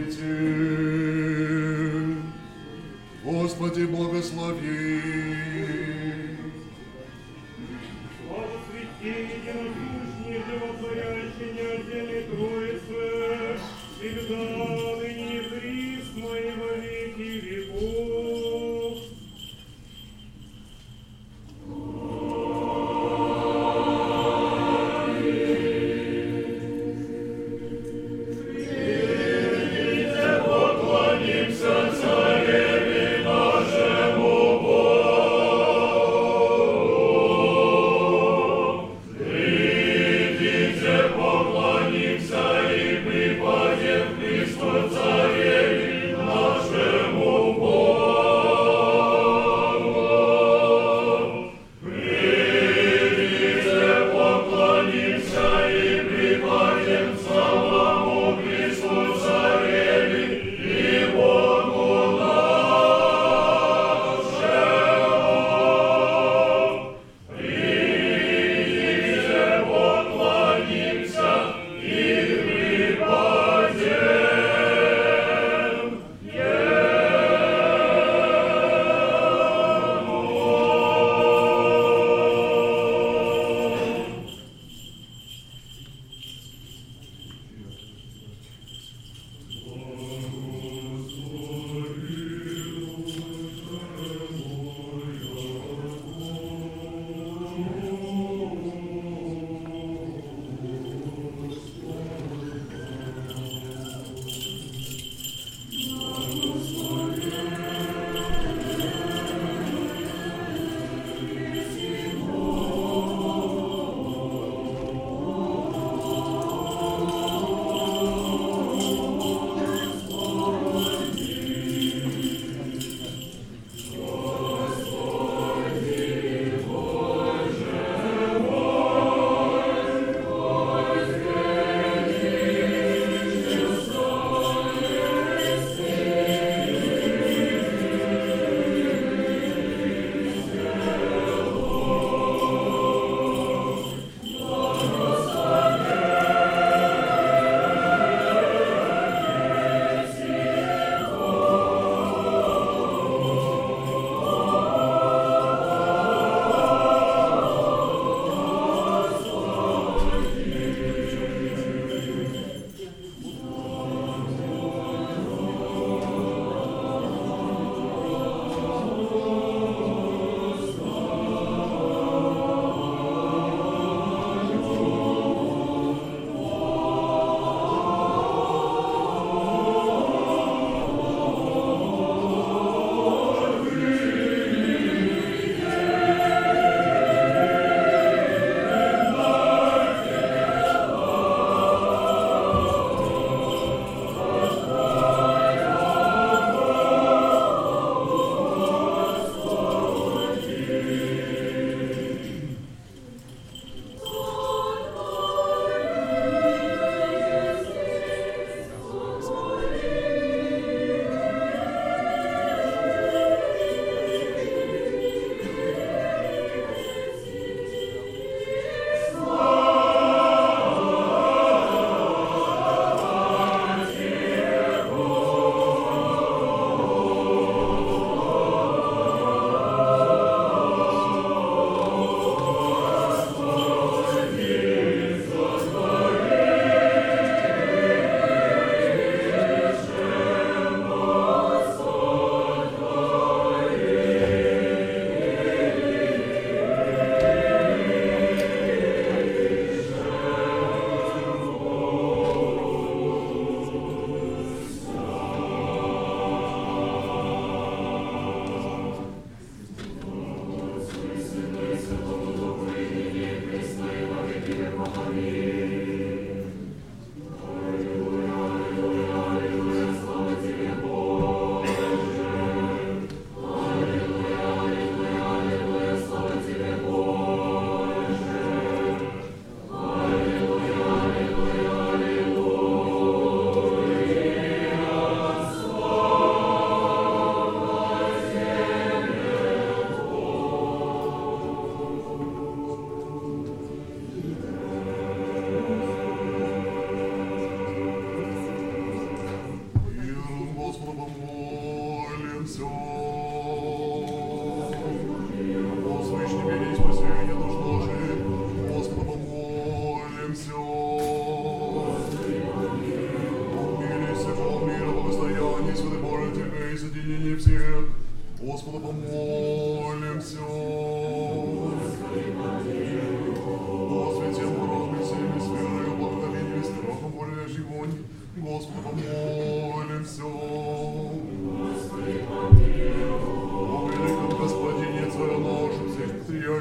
Господи, благослови. Слава святей, единодушней, животворящей, неотдельной Троице, всегда, ныне и присно, и во веки веков. Поклонимся Цареве нашему Богу.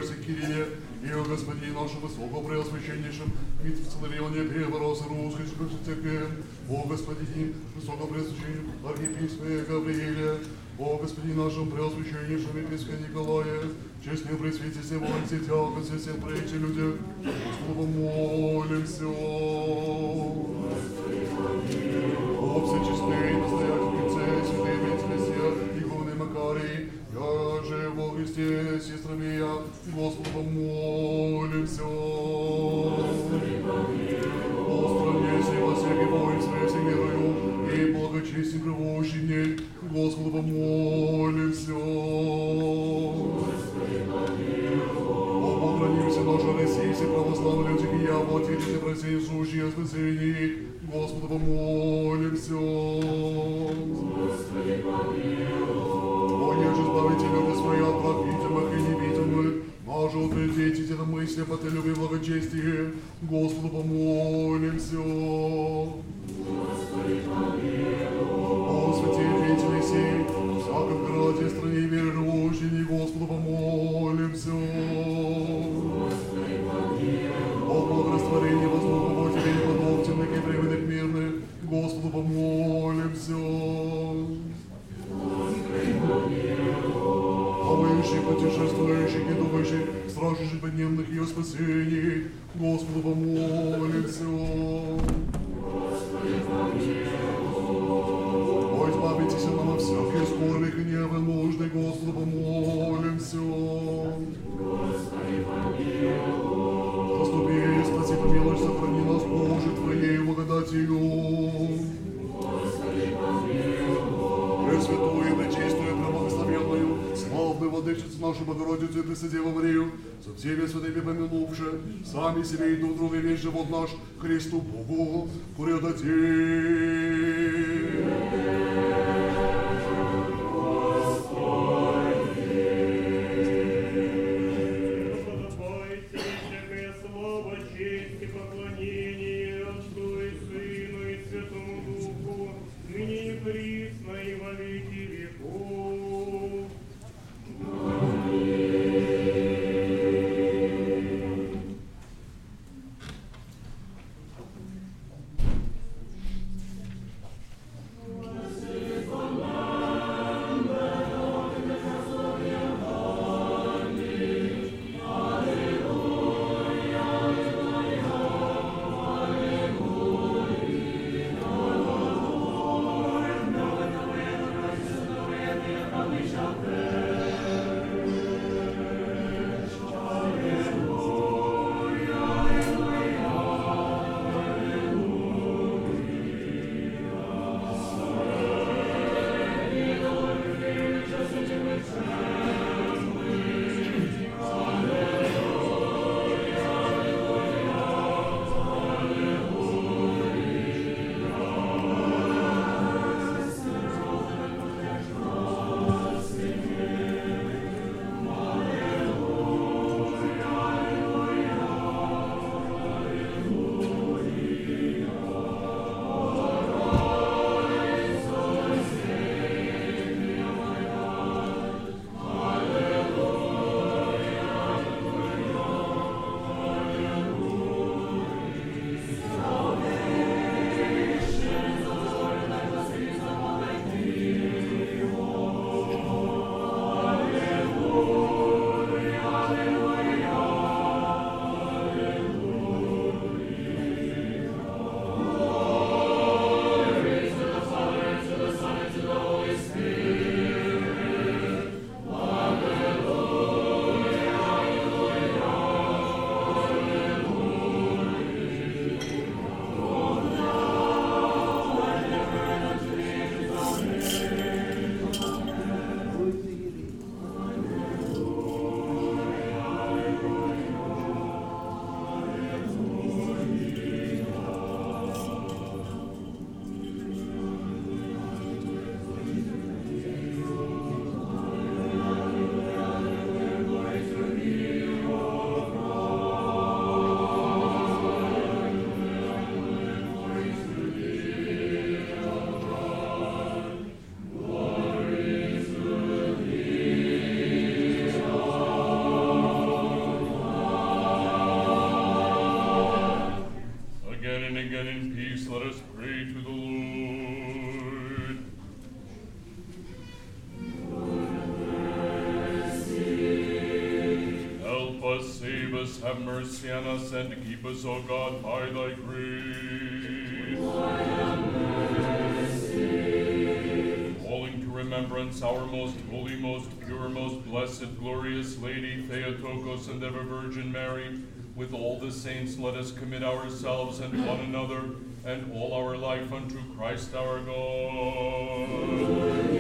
помогаешься Кирилле, и о Господине нашем высокопреосвященнейшем, Митрополите Первороса Русской Церкви, о Господине высокопреосвященнейшем архиепископе Гаврииле, о Господине нашем преосвященнейшем епископе Николае, честным пресвитерстве, вольце, тяготе, всем прочим людям, Господу молимся. О всечестный настоятельнице, святые Мессия, Духовный Макарий, я же во Христе, сестрами я, Господу помолимся. О стране сей во всякий воинстве, всемирою, и благочестие живущий в ней, Господу помолимся. О похранимся наша Россия, все православные люди, и я, вот видите, в России сущие спасения, Господу помолимся. О, неже избавите люди свои от враг видимых и невидимых, наше утвердите это мысли, по ты любви благочестие, Господу помолимся. О, святые деятели сей, в всяком граде, стране верующие, Господу помолимся. О, благорастворении воздуха, Божьей и подобных и временных мирных, Господу помолимся. О выющих, путешествующих и думающих, стражущих подневных ее спасений, Господу помолимся. О, избавитесь нам от всяких скорбных и гнева нужды, Господу помолимся. Заступи, спаси, помилуй, сохрани нас, Боже, Твоей благодатью. Пресвятую, пречистую, преблагословенную, славную владычицу нашу Богородицу и Преснодеву Марию, со всеми святыми помянувши, сами себе и друг друга весь живот наш Христу Богу предадим. Господи, us, save us, have mercy on us, and keep us, O God, by thy grace. Calling to remembrance our most holy, most pure, most blessed, glorious Lady, Theotokos, and ever Virgin Mary, with all the saints let us commit ourselves and one another, and all our life unto Christ our God.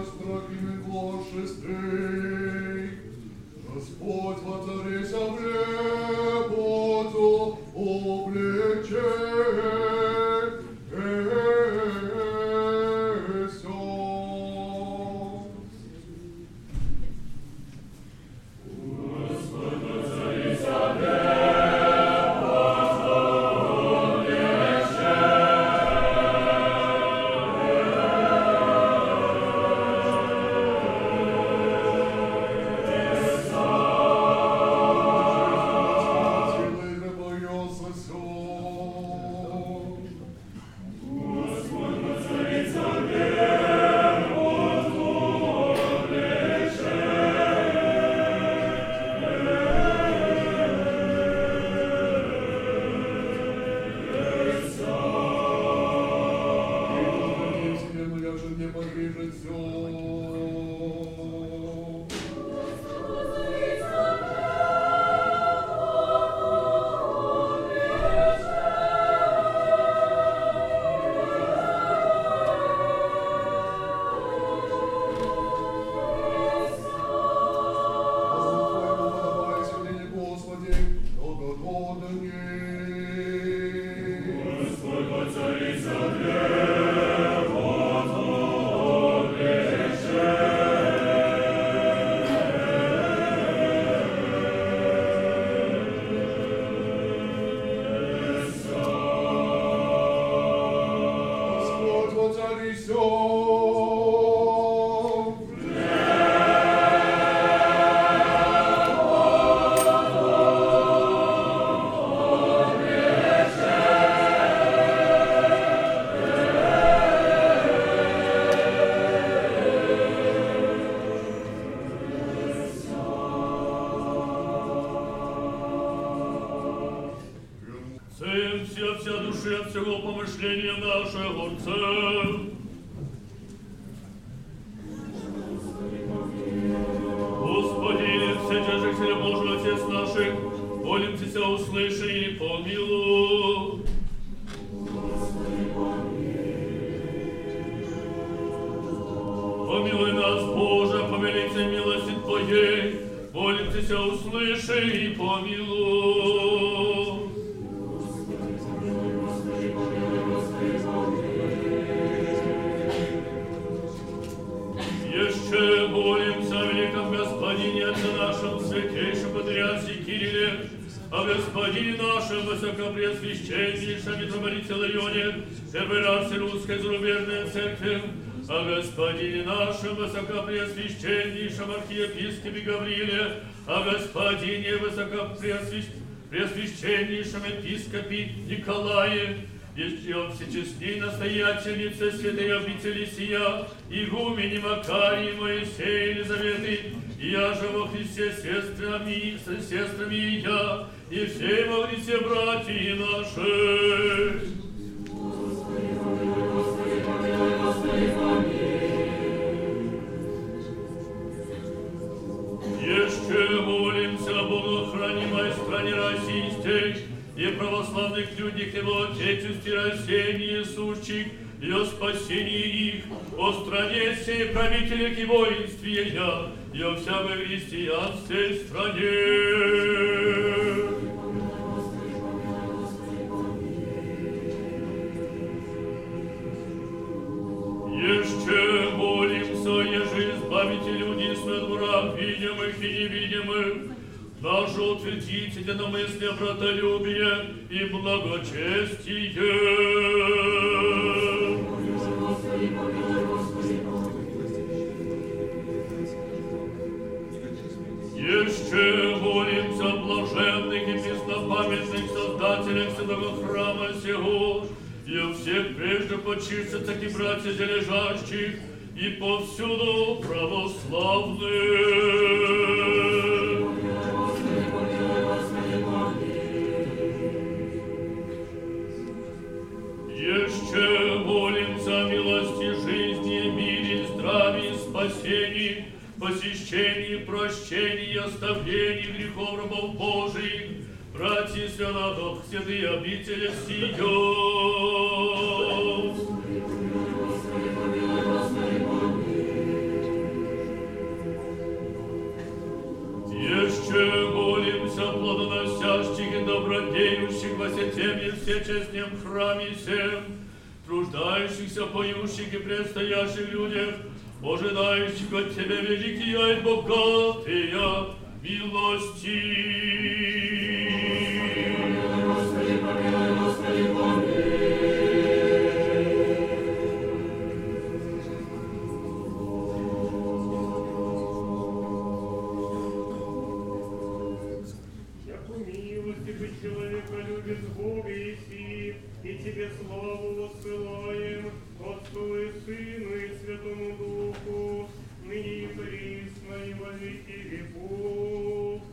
страхами благошестей. Господь воцарися в лепоту вся души от всего помышления нашего Отца. Господи, все тяжехи Божий Отец наших, молимся, услыши и помилуй. Помилуй нас, Боже, помилуйся милости Твоей, молимся, услыши и помилуй. Еще молимся о великом Господине, Отце нашем, святейшем Патриарсе Кирилле, о Господине нашем, высокопреосвященнейшем митрополите Ларионе, первой расе русской зарубежной церкви, о Господине нашем, высокопреосвященнейшем архиепископе Гаврииле, о Господине высокопреосвященнейшем епископе Николае, еще всечестней настоятельнице святой обители сия, игумене Макарии, Моисея, Елизаветы, и я же во Христе с сестрами и я, и все во Христе братья наши. Господи, помилуй, Господи, помилуй, Господи, помилуй. Еще молимся о богохранимой стране российской, и православных людях Его Отечестве России сущих, и о спасении их, о стране сей правителях и воинстве я, и о всякой христианской стране. Еще молимся, еже избавите людей с враг видимых и невидимых, наше утвердите единомыслие, братолюбие и благочестие. Господи, помилуй, Господи, Еще молимся о блаженных и преснопамятных создателях святого храма сего, и о всех прежде почивших, так и братьях лежащих, и повсюду православных. Еще молимся о милости жизни, мире, здравии, спасении, посещении, прощении, оставлении грехов рабов Божиих, братья святых, святые обители сию. Еще все честнем храме всем, труждающихся, поющих и предстоящих людях, ожидающих от Тебя великие и богатые милости. Господи, помилуй, Господи, помилуй. Яко милости бы человека любит Бога Иси, и Тебе славу воссылаем, Отцу и Сыну и Святому Духу, ныне и присно и во веки веков.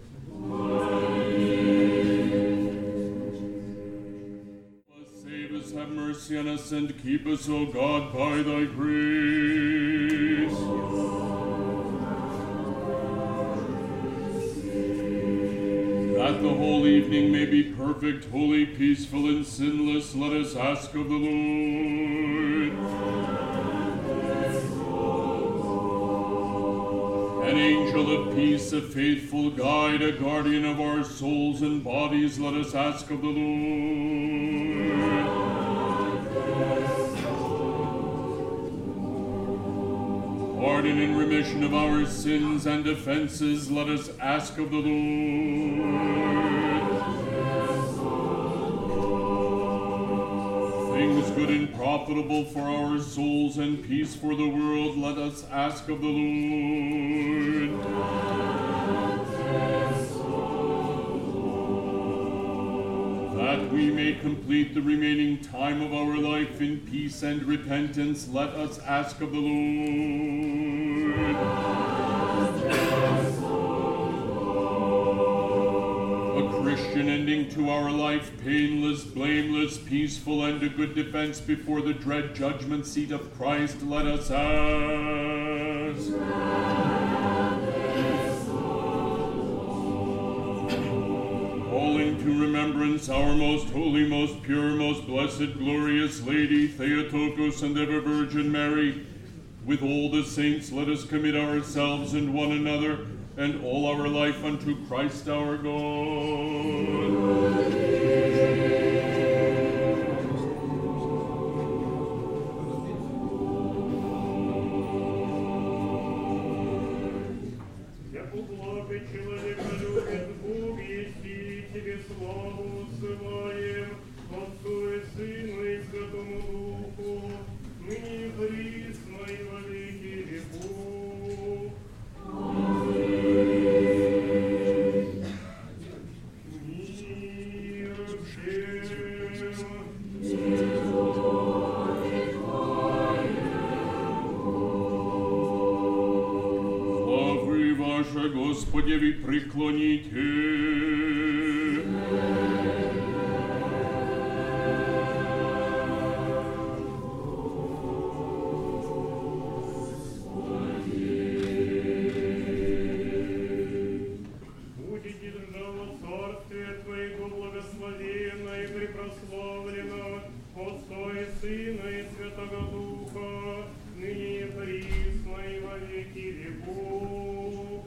Save us, have mercy on us, and keep us, O God, by thy grace. That the whole evening may be perfect, holy, peaceful, and sinless, let us ask of the Lord. An angel of peace, a faithful guide, a guardian of our souls and bodies, let us ask of the Lord. Pardon and remission of our sins and offenses, let us ask of the Lord. Things good and profitable for our souls and peace for the world, let us ask of the Lord. That we may complete the remaining time of our life in peace and repentance, let us ask of the Lord. A Christian ending to our life, painless, blameless, peaceful, and a good defense before the dread judgment seat of Christ, let us ask. Calling to remembrance our most holy, most pure, most blessed, glorious Lady, Theotokos, and ever Virgin Mary, with all the saints let us commit ourselves and one another and all our life unto Christ our God. Яко благо человека любит Бог, Еси, Тебе славу воссылаем, Отцу и Сыну и Святому Духу, ныне и присно и во веки веков. Мир всем. Главы ваши, Господеви, преклоните. Будет держава царствие Твоего благословенно и препрославлено, Отца и Сына и Святого Духа, ныне и присно и во веки веков.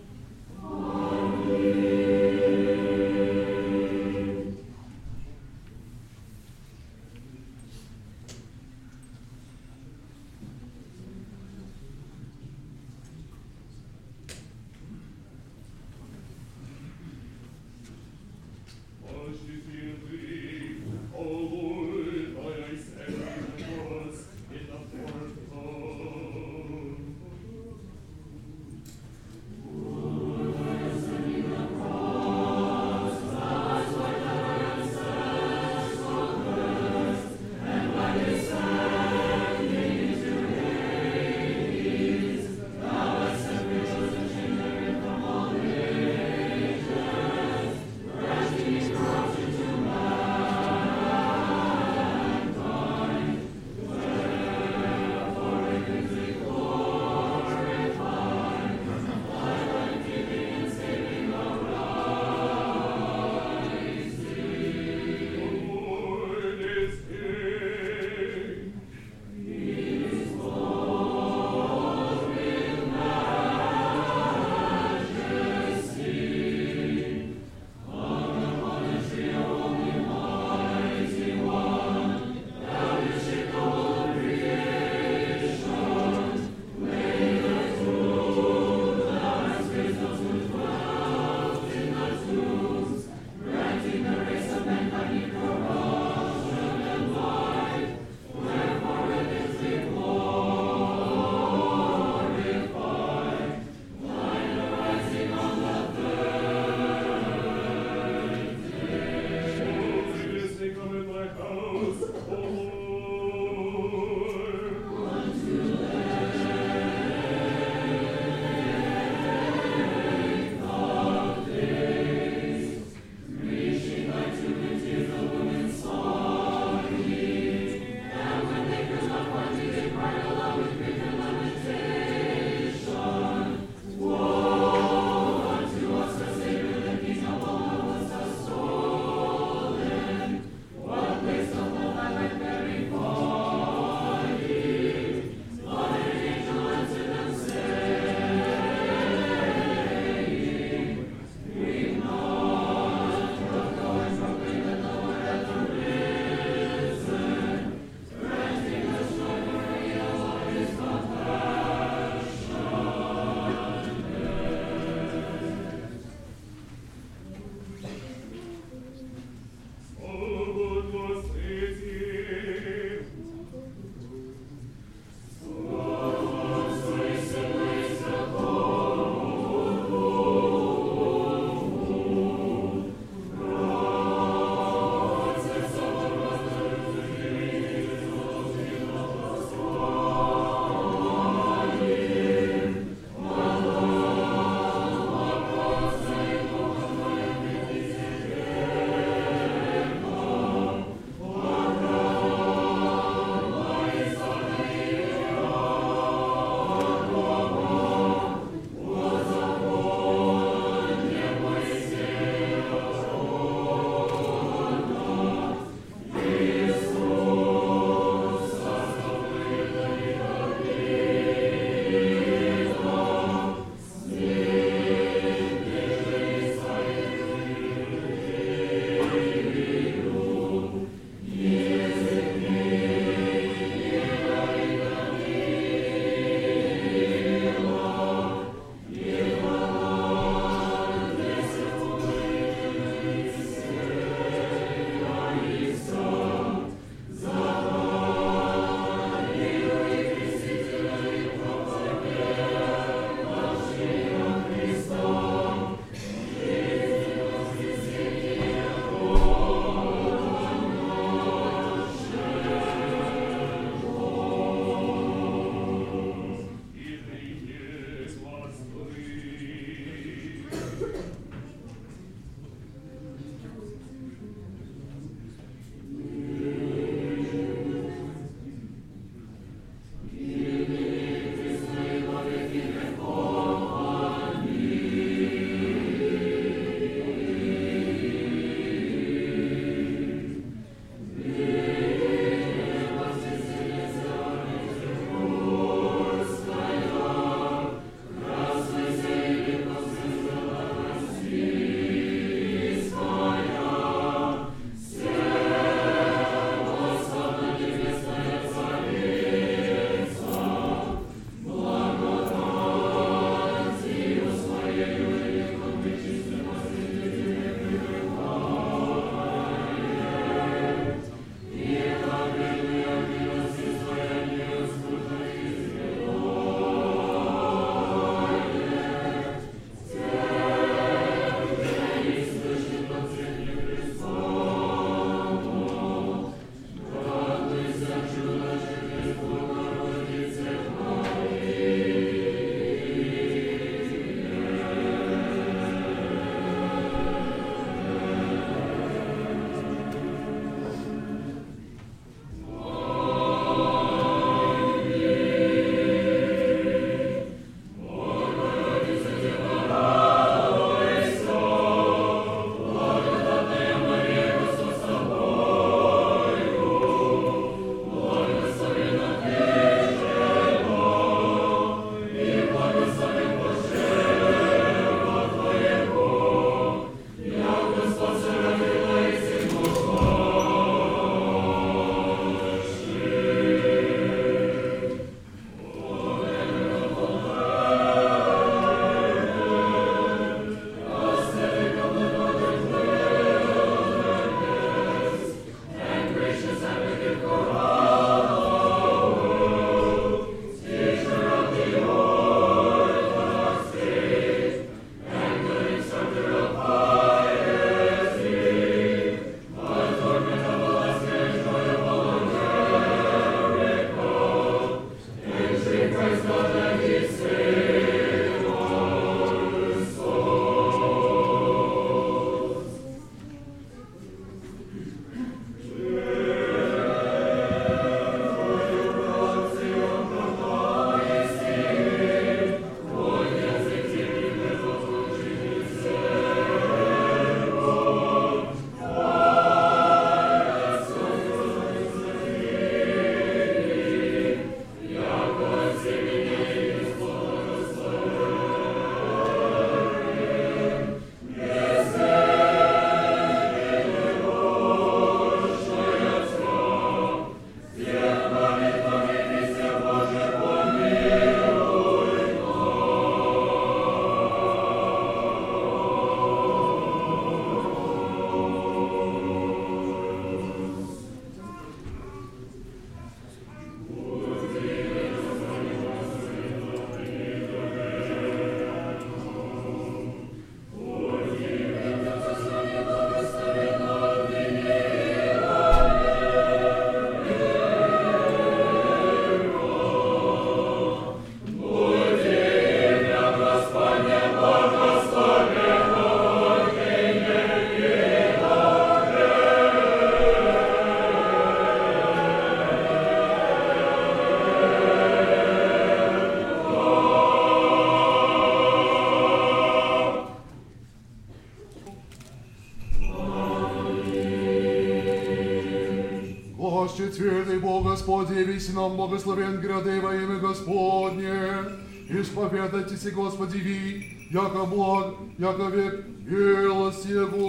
Пресвятый Бог Господь, явись нам, благословен гряды во имя Господне. Исповедайтесь, Господи, ви, яко благ, яко век, милость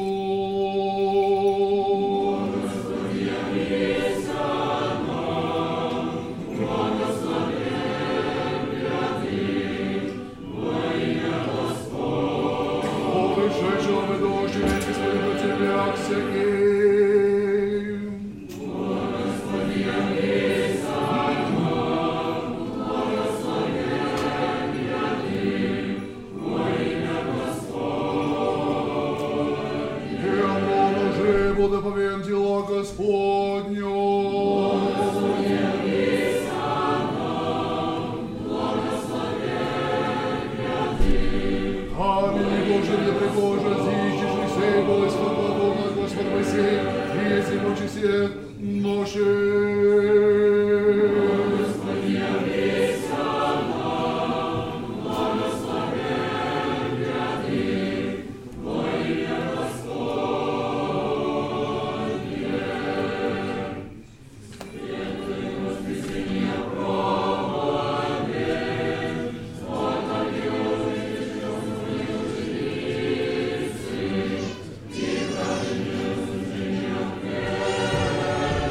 Его. Господи, явись нам, благословен гряды во имя Господне. О, пришедшего мы дождь, весь Господи, на Тебя всяким. Господи, явись нам, благословен гряды во имя Господне. И оно живо да повем дела Господню. Господи, явись нам, благословен гряды. Аминь, Боже, не пригоже, зищешь и сей, болезнь Бога, Господь Моисей, и если мочи всех ноши. Господи, явись нам, благословен гряды во имя Господне. Светлое воскресенье пробовали, сколько милости Господи узницы, и праведные служения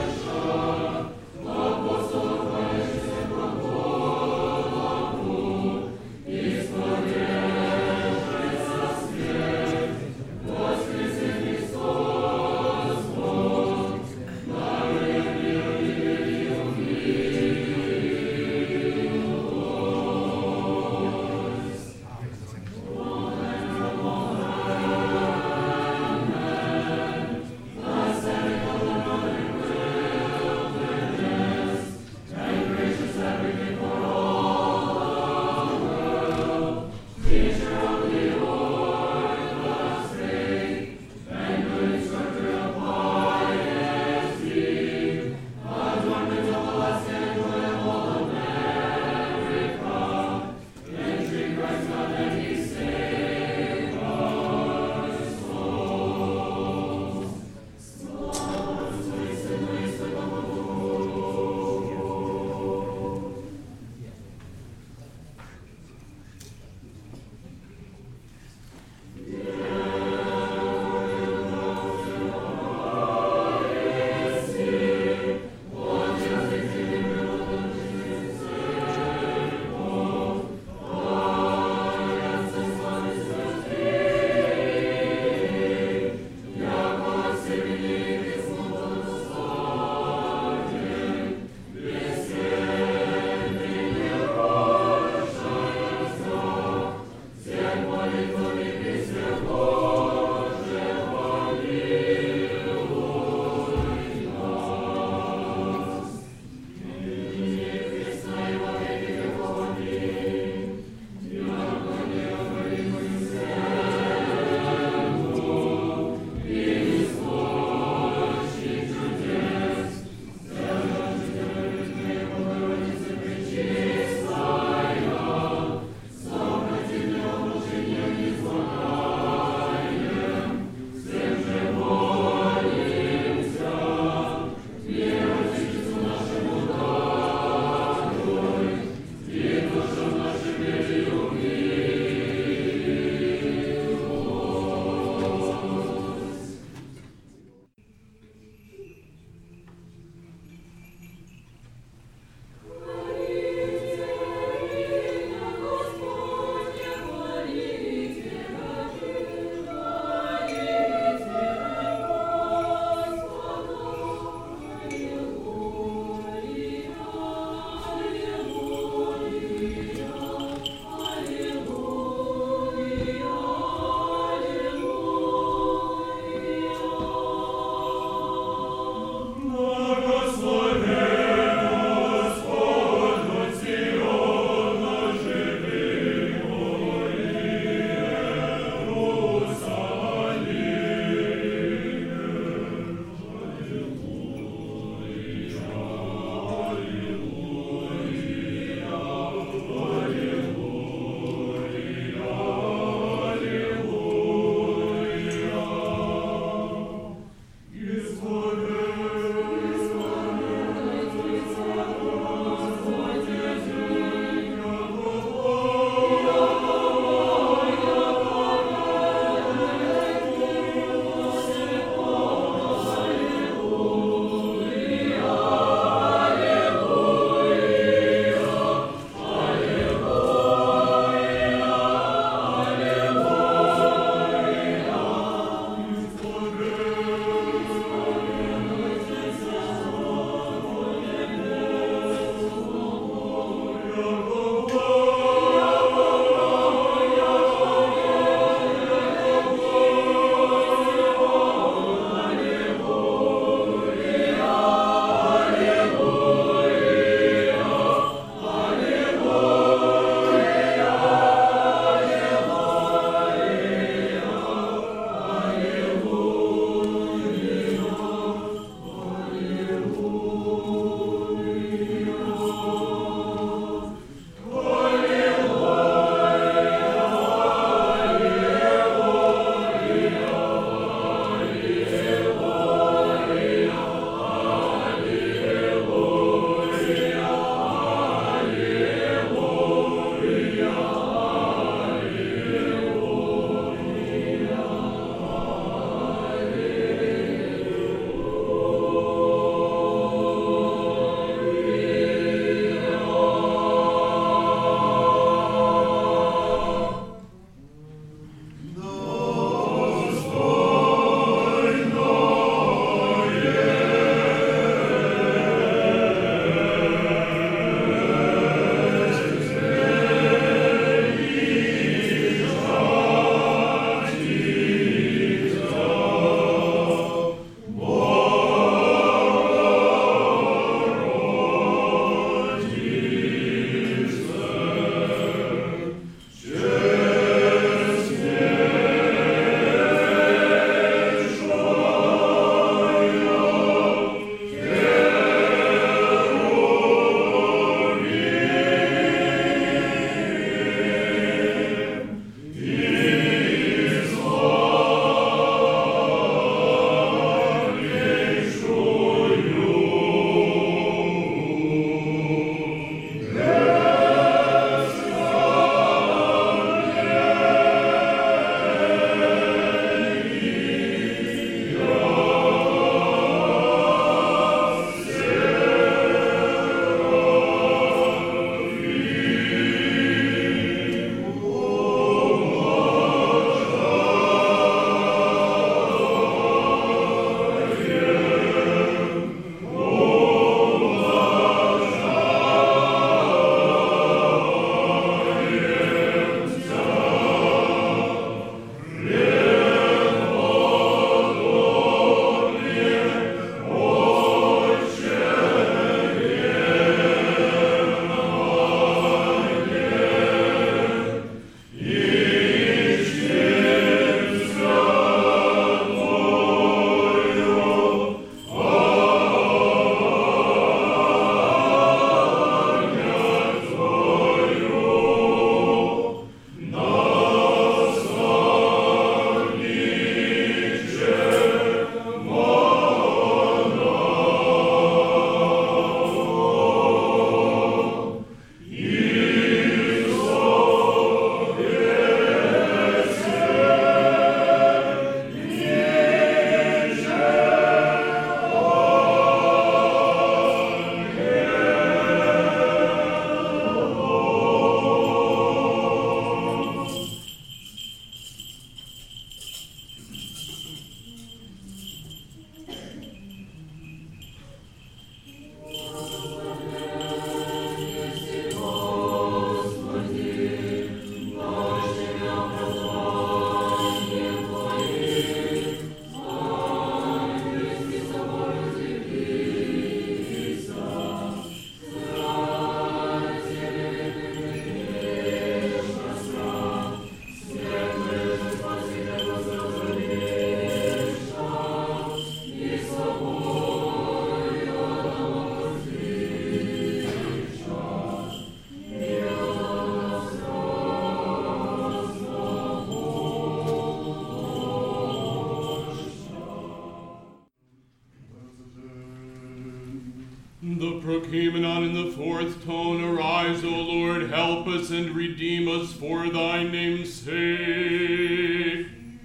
of Prokimenon in the fourth tone, arise, O Lord, help us and redeem us for thy name's sake.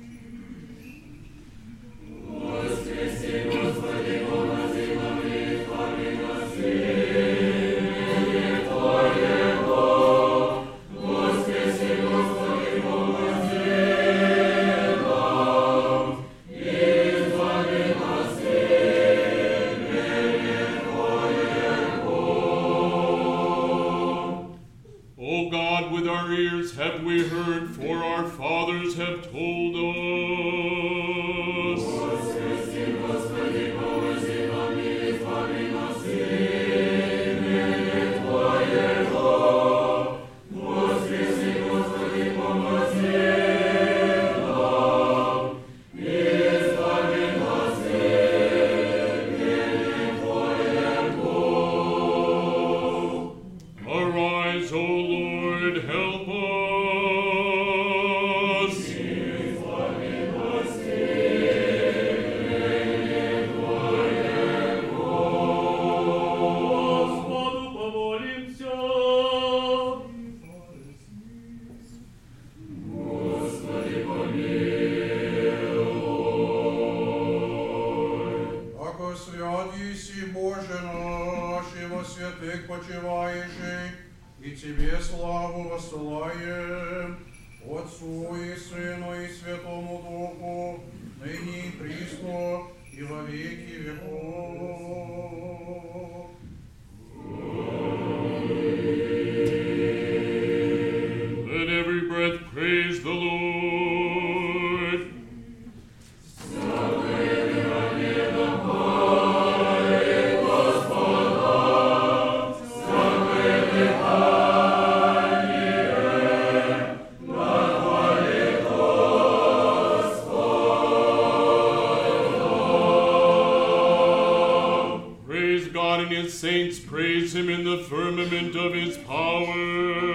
O God, with our ears have we heard, for our fathers have told us. Arise, O Lord, help us. Господу помолимся. Ако свят еси, Боже наш, и во святых почиваешь, и Тебе славу воссылаем, Отцу и Сыну и Святому Духу, ныне и присно, и во веки веков. Let every breath praise the Lord. Praise God and His saints, praise Him in the firmament of His power.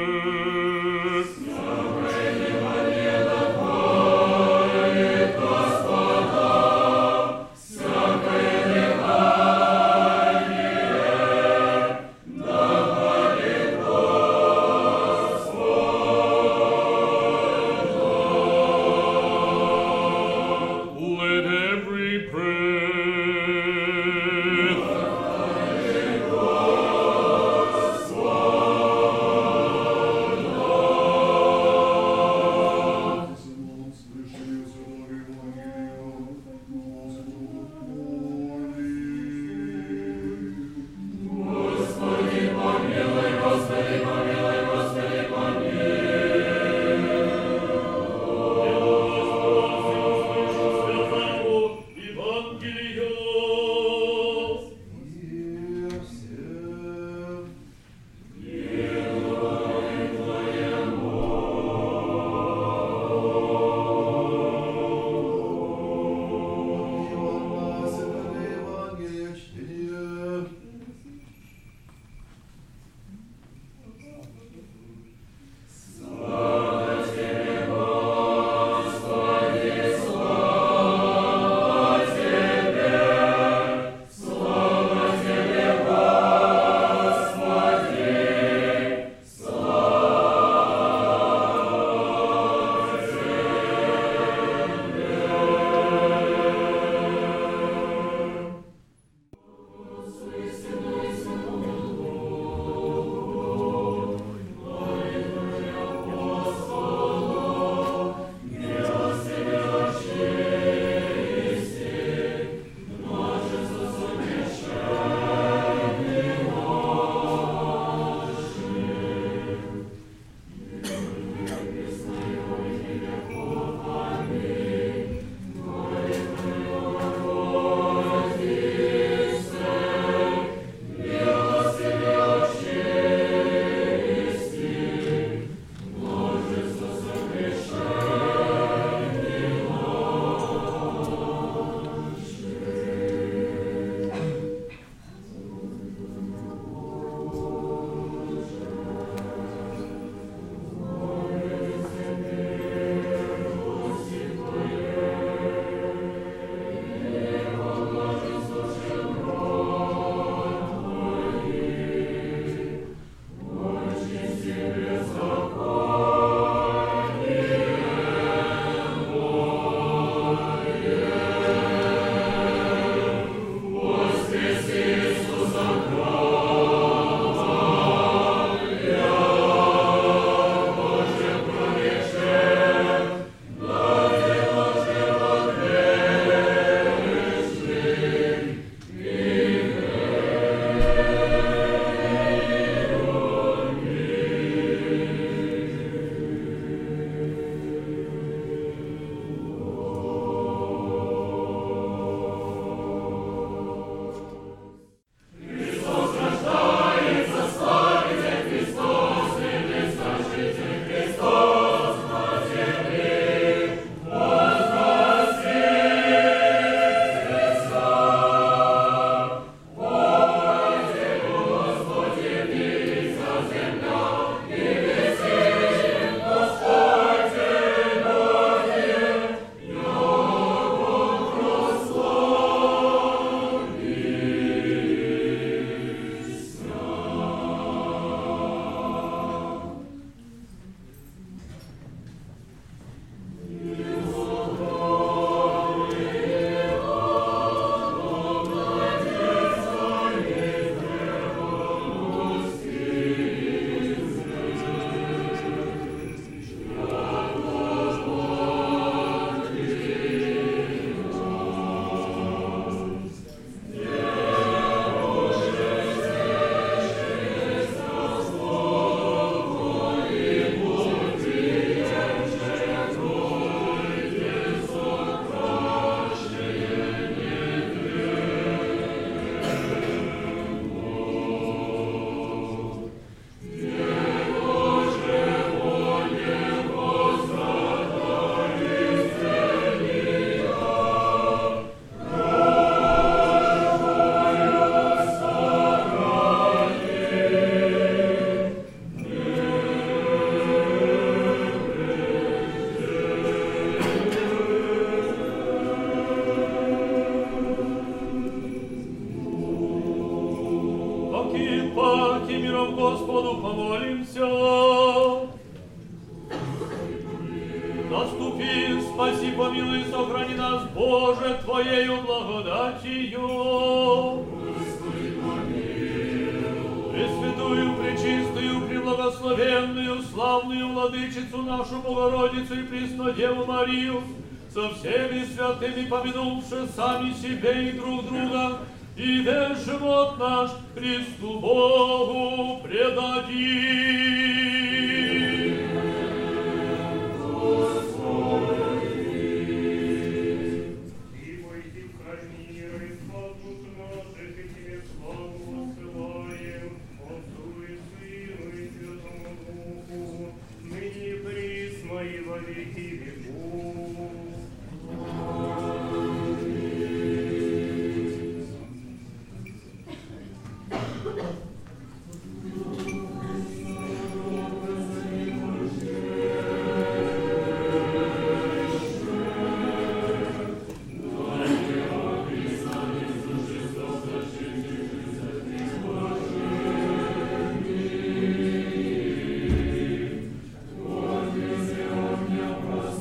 Let every breath Наступи, спаси, помилуй, сохрани нас, Боже, Твоею благодатью. Пресвятую, пречистую, преблагословенную, славную владычицу нашу Богородицу и Преснодеву Марию, со всеми святыми помянувши сами себе и друг друга, и весь живот наш Христу Богу предадим. Господи,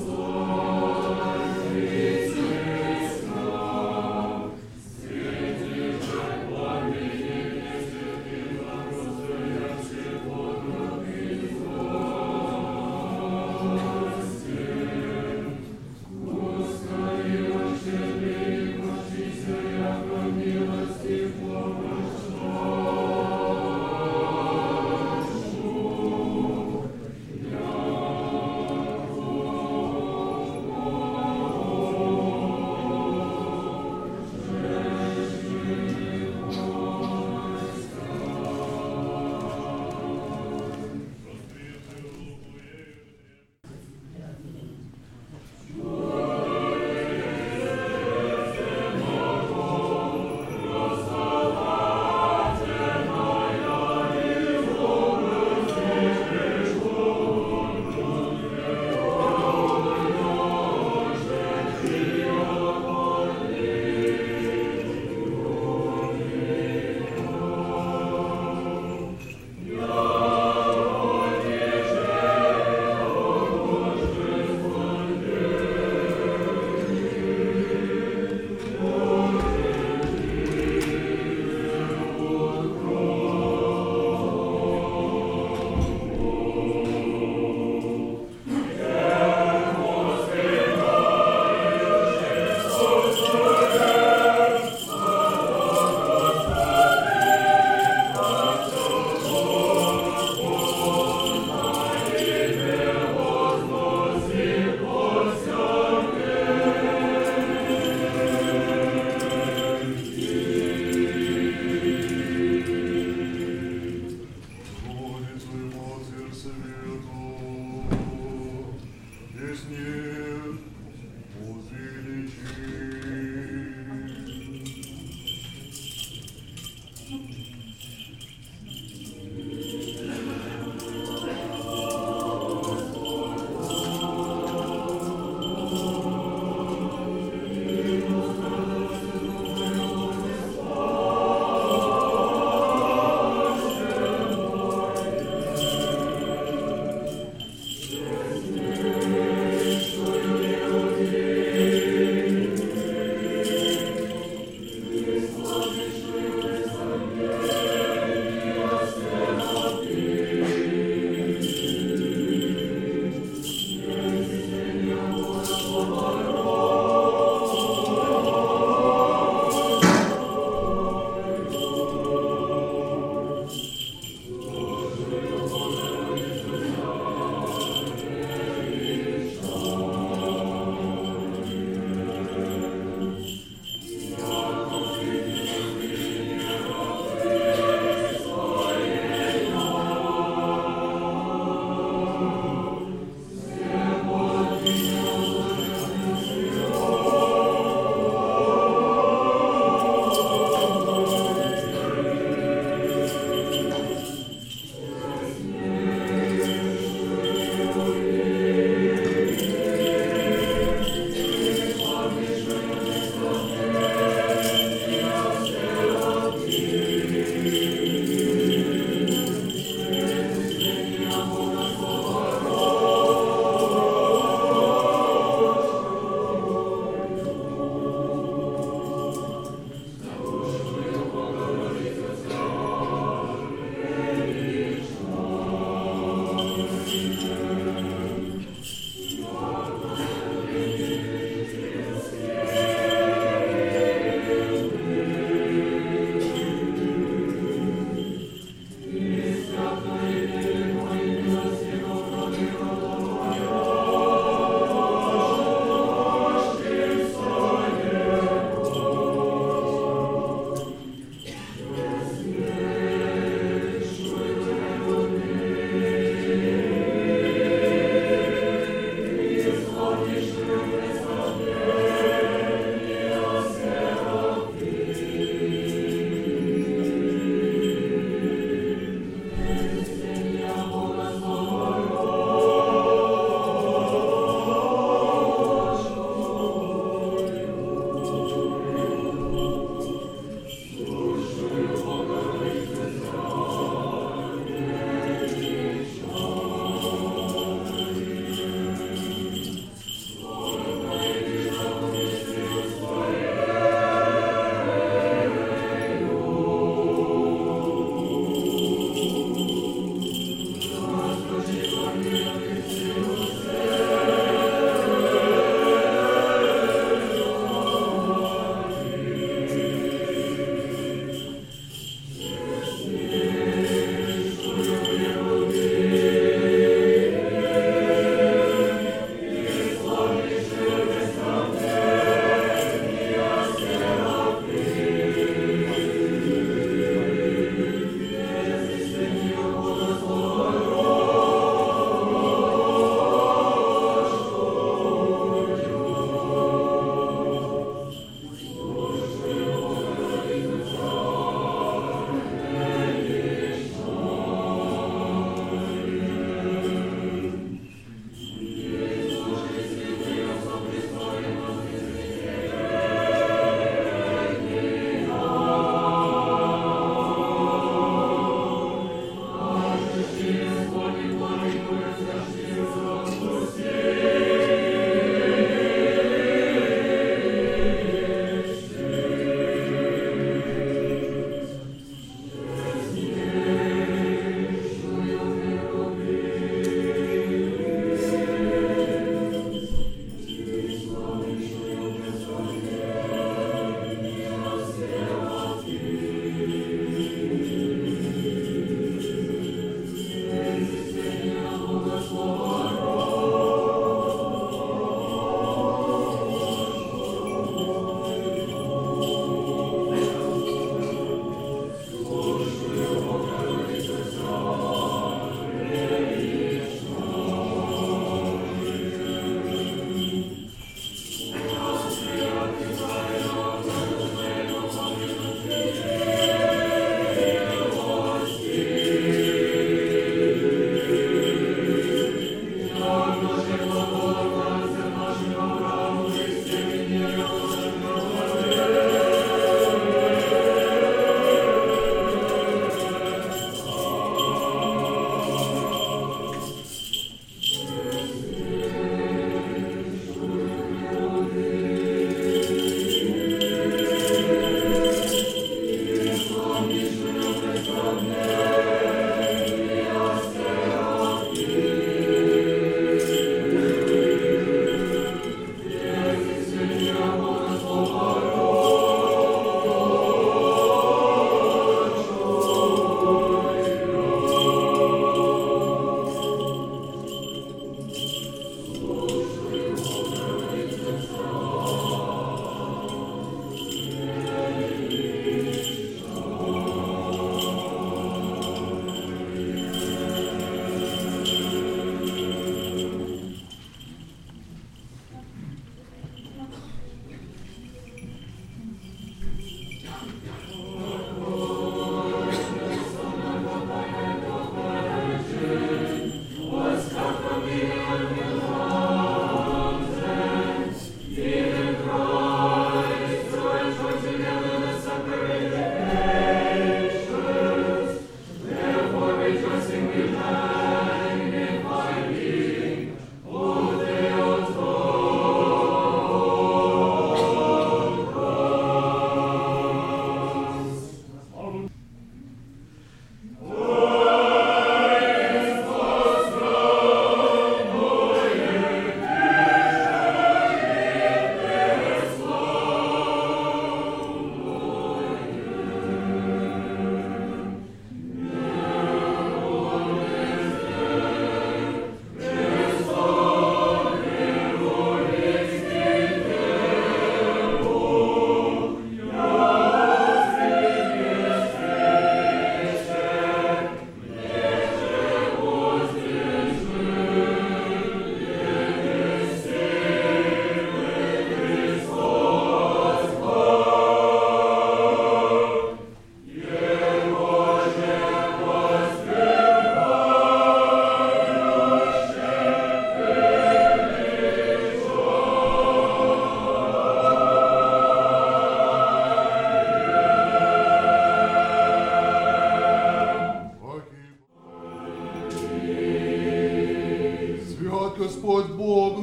Господь Бог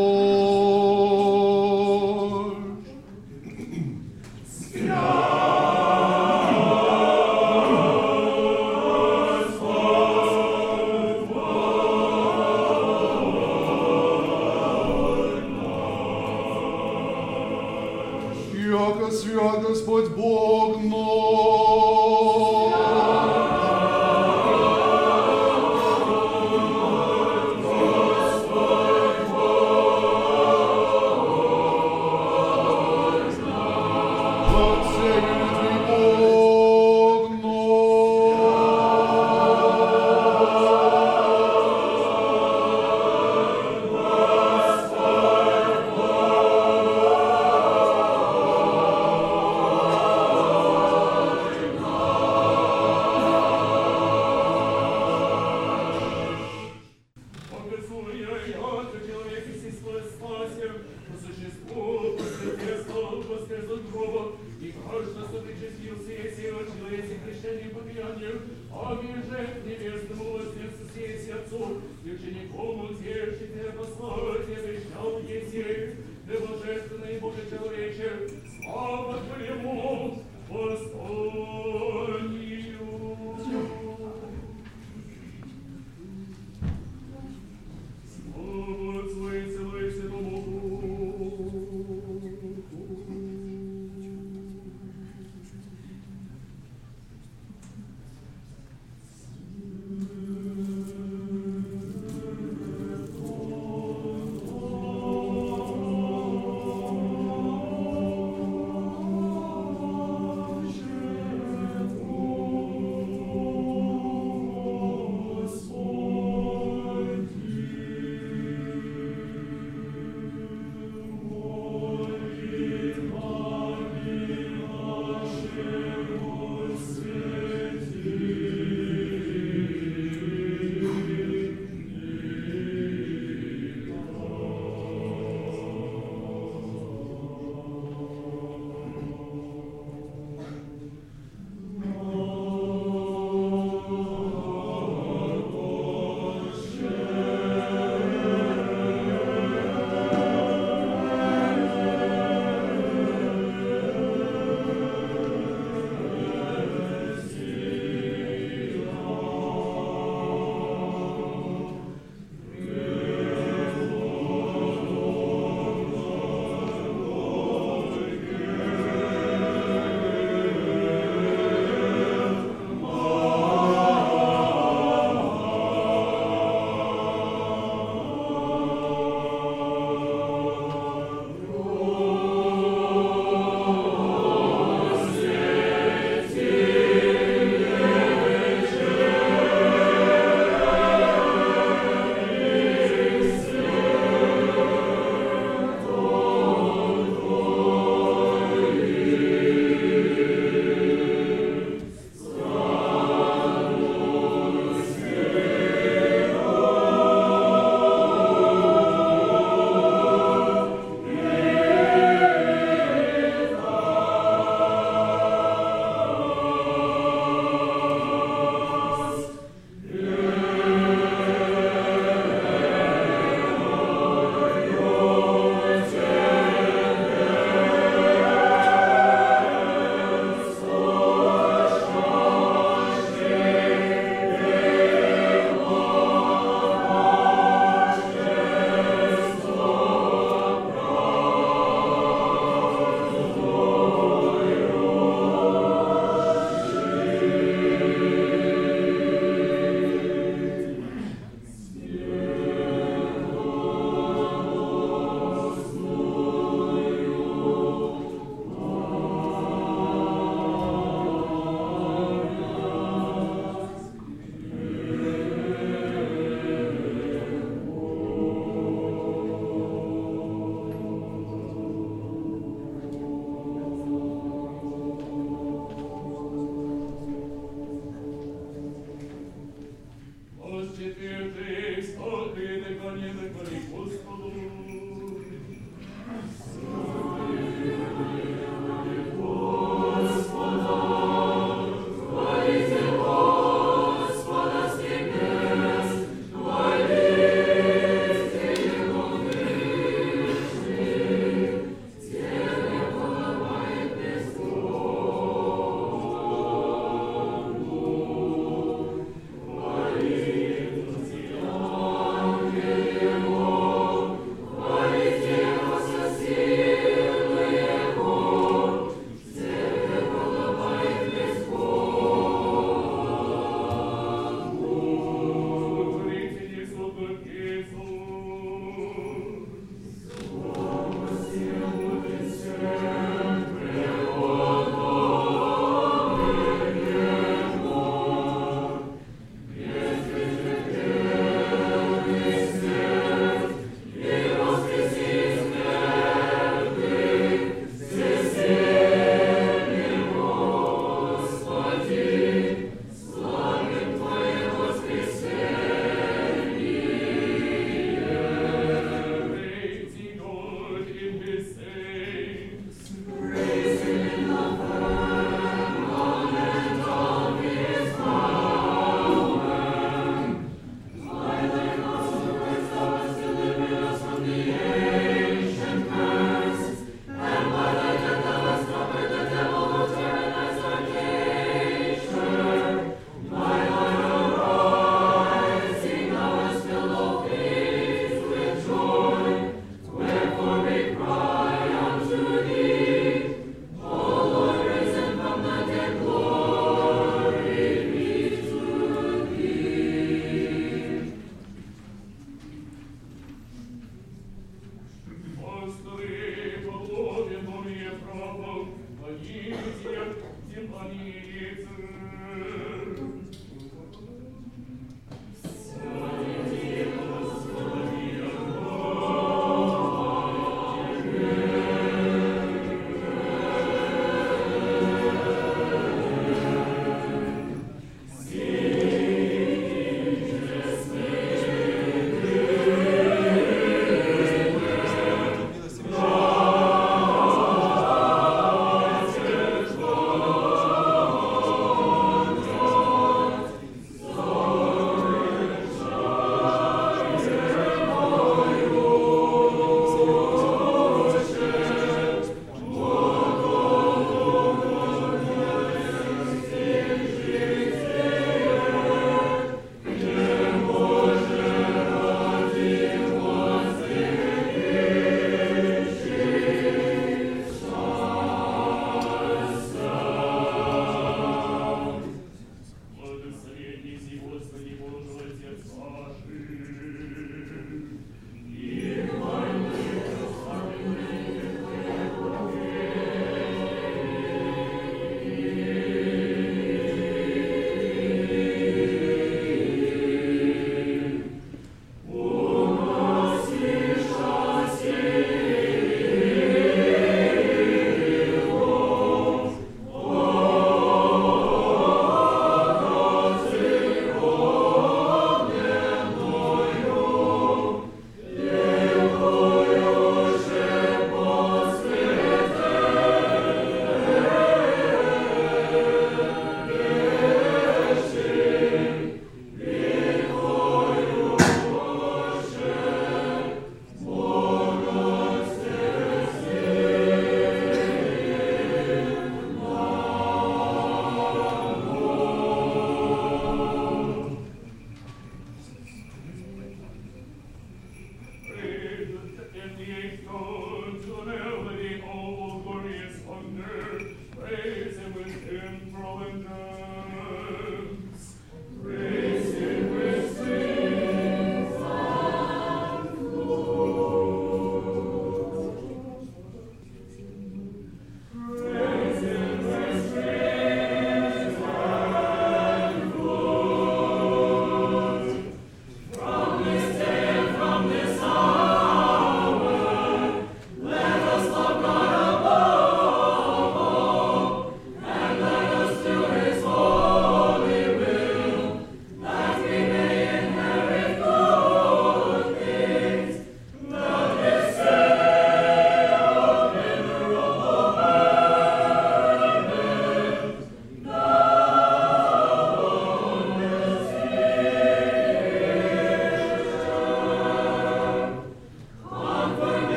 наш. Яко свят Господь Бог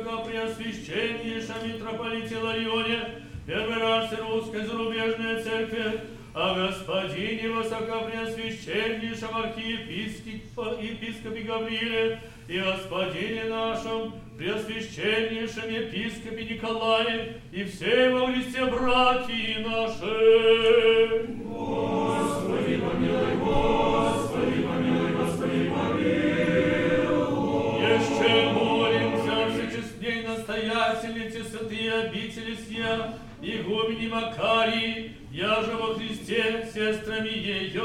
высокопреосвященнейшем митрополите Ларионе, первый раз Русской зарубежной церкви, о Господине высокопреосвященнейшем архиепископе Гаврииле и Господине нашем преосвященнейшем епископе Николае и всей во Христе братья наши. Господи, помилуй, Господи, помилуй, Господи, помилуй. Еще молимся о всечестней настоятельнице святые обители сия, игумени Макарии, яже во Христе сестрами ее.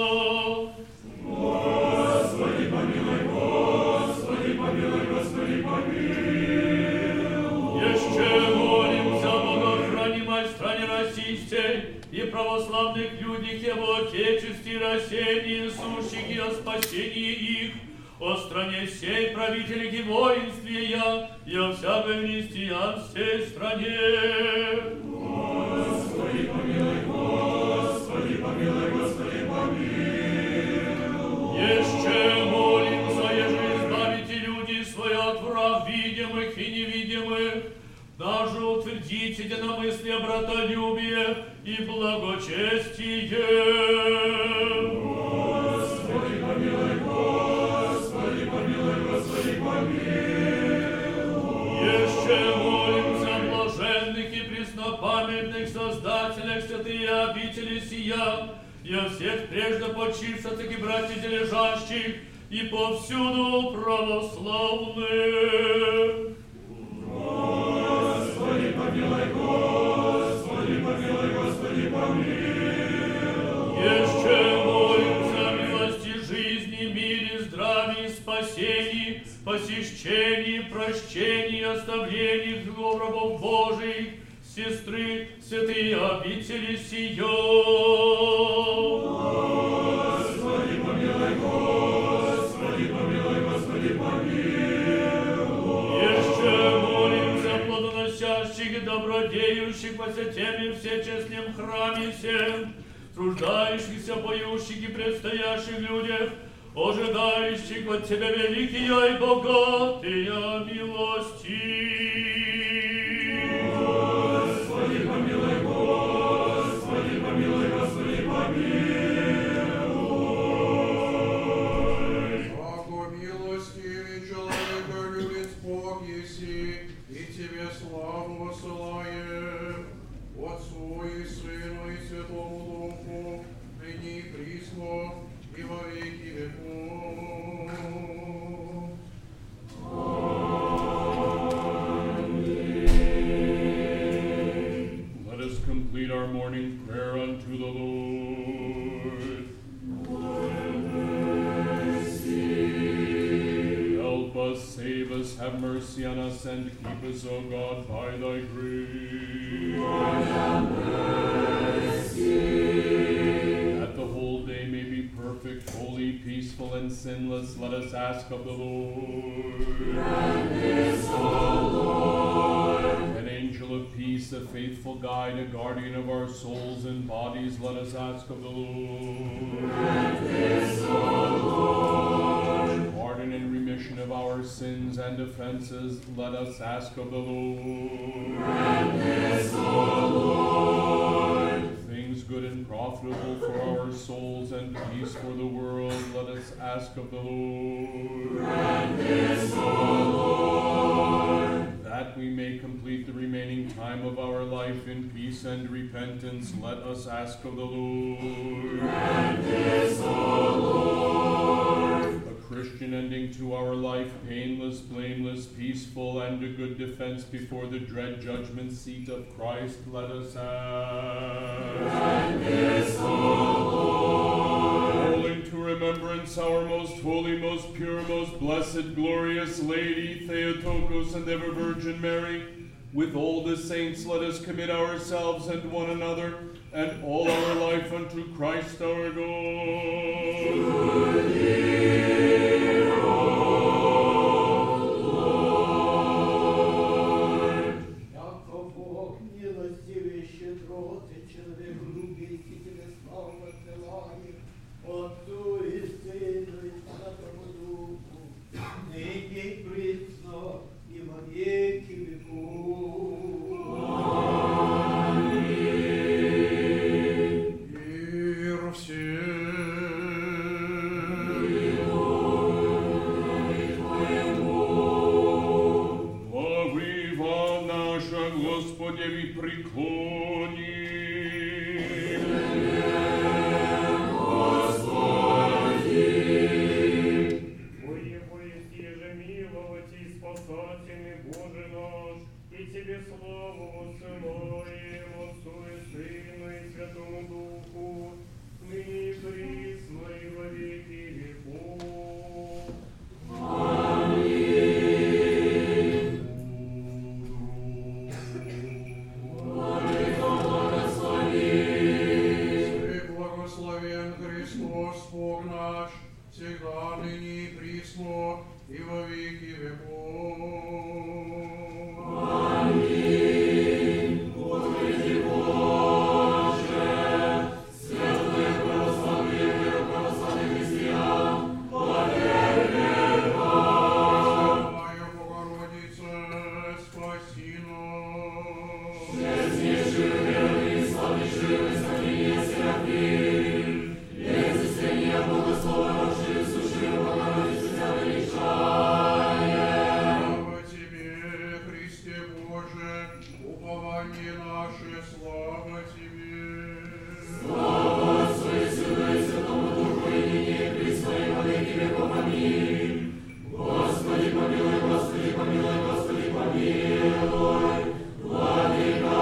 Господи, помилуй, Господи, помилуй, Господи, помилуй. Еще молимся о богохранимой стране российской и православных людях его Отечестве, рассеянии сущих и о спасении их, о стране сей правителях и воинстве я, и о всякой христианской стране. Господи, помилуй, Господи, помилуй, Господи, помилуй. Еще молимся, еже избавите люди свои от враг видимых и невидимых, даже утвердите единомыслие, братолюбие и благочестие. Господи, помилуй, Господи, помилуй, Господи, помилуй. Еще молимся о блаженных и преснопамятных создателях святые обители сия, и о всех прежде почивших и братьев лежащих, и повсюду православных. Господи, помилуй, Господи, помилуй, Господи, помилуй. Еще молимся о милости жизни, мире, здравии, спасении, посещении, прощении, оставлении грехов рабов Божиих, сестры, святые обители сия. Господи, помилуй, Господи, помилуй, Господи, помилуй. Еще молимся о плодоносящих и добродеющих по всем всечестном храме всем, труждающихся, поющих и предстоящих людях, ожидающих от Тебя великие и богатые милости. Господи, помилуй, Господи, помилуй, Господи, помилуй. Богу милостивый человека любит Бог еси, и Тебе славу высылаем, Отцу и Сыну и Святому Духу, ныне и присно, и во веки веков. Let us complete our morning prayer unto the Lord. Help us, save us, have mercy on us, and keep us, O God, by thy grace. That the whole day may be perfect, holy, peaceful, and sinless, let us ask of the Lord. An angel of peace, a faithful guide, a guardian of our souls and bodies, let us ask of the Lord. Pardon and remission of our sins and offenses, let us ask of the Lord. Things good and profitable for our souls and peace for the world, let us ask of the Lord. That we may complete the remaining time of our life in peace and repentance, let us ask of the Lord. A Christian ending to our life, painless, blameless, peaceful, and a good defense before the dread judgment seat of Christ, let us ask. Calling to remembrance our most holy, most pure, most blessed, glorious Lady, Theotokos, and ever Virgin Mary, with all the saints let us commit ourselves and one another, and all our life unto Christ our God. Отцу и Сыну и Святому Духу, ныне и присно, и во веки Господеві приклонім. Твоего есть еже миловать и спасательный Боже наш, и Тебе славу воссылаем, Отцу и Сыну и Святому Духу, ныне и присно и во веки веков. Благословен Христос, Бог наш, всегда ныне и присно и во веки веков. Аминь. Господи Боже, святых православных миру православных христиан, поверь Пресвятая Богородице, спаси нас. честнейшую верный, славнейшую Высокинию Серафим, Езусения благословившую сущую Богородицу Тебя величаем. Слава Тебе, Христе Боже, упование наше, слава Тебе. Слава Отцу и Сыну и Святому Духу, и ныне и присно и во веки веков. Аминь. Господи помилуй, Господи помилуй, Господи помилуй. Владыка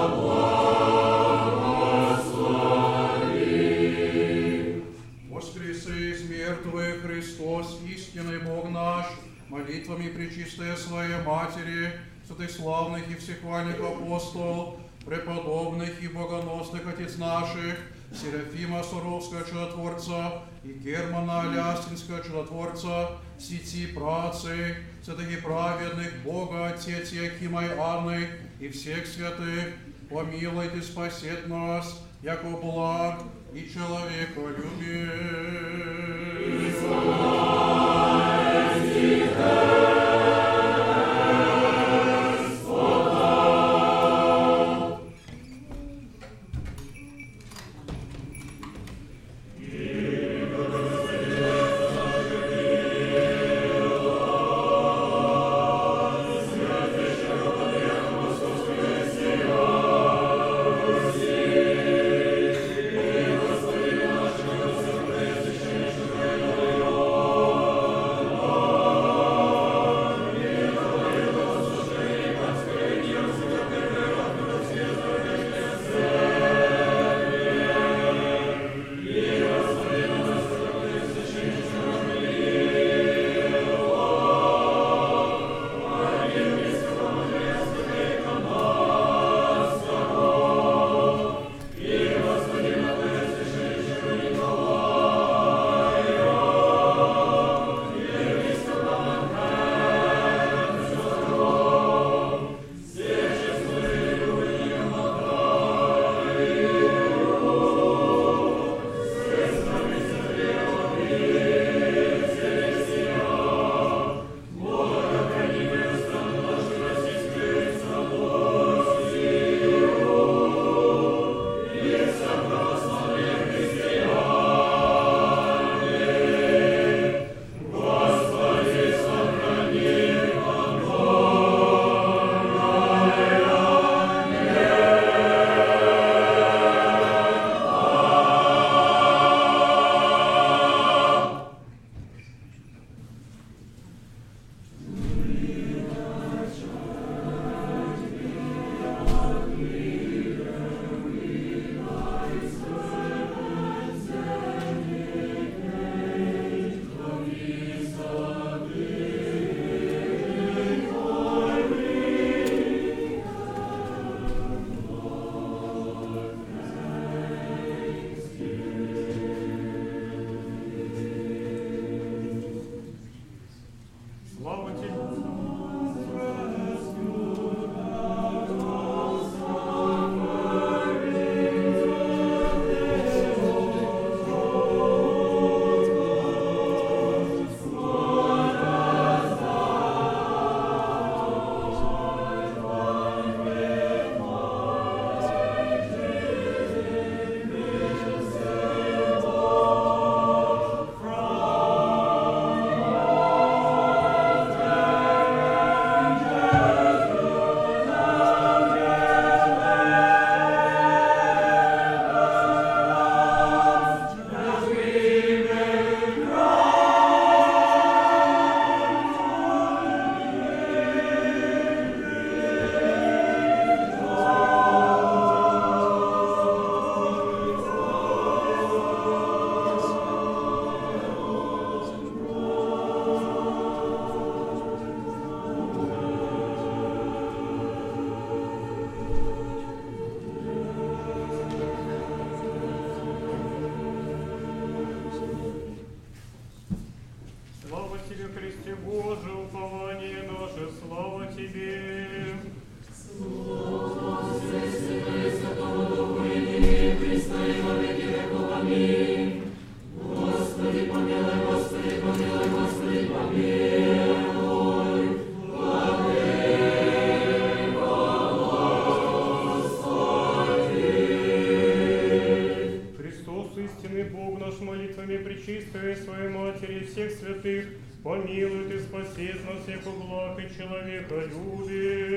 благослови. Воскресы из мертвых Христос, истинный Бог наш, молитвами Пречистая Своей Матери, святых славных и всехвальных апостол, преподобных и богоносных отец наших, Серафима Суровского чудотворца и Германа Алястинского чудотворца, сети працы, святых и праведных Бога, Отец Якима и Анны и всех святых, помилуйте, спасет нас, яко благ и человеколюбие. Помилуй ты, спаси нас, яко благ и человека любишь.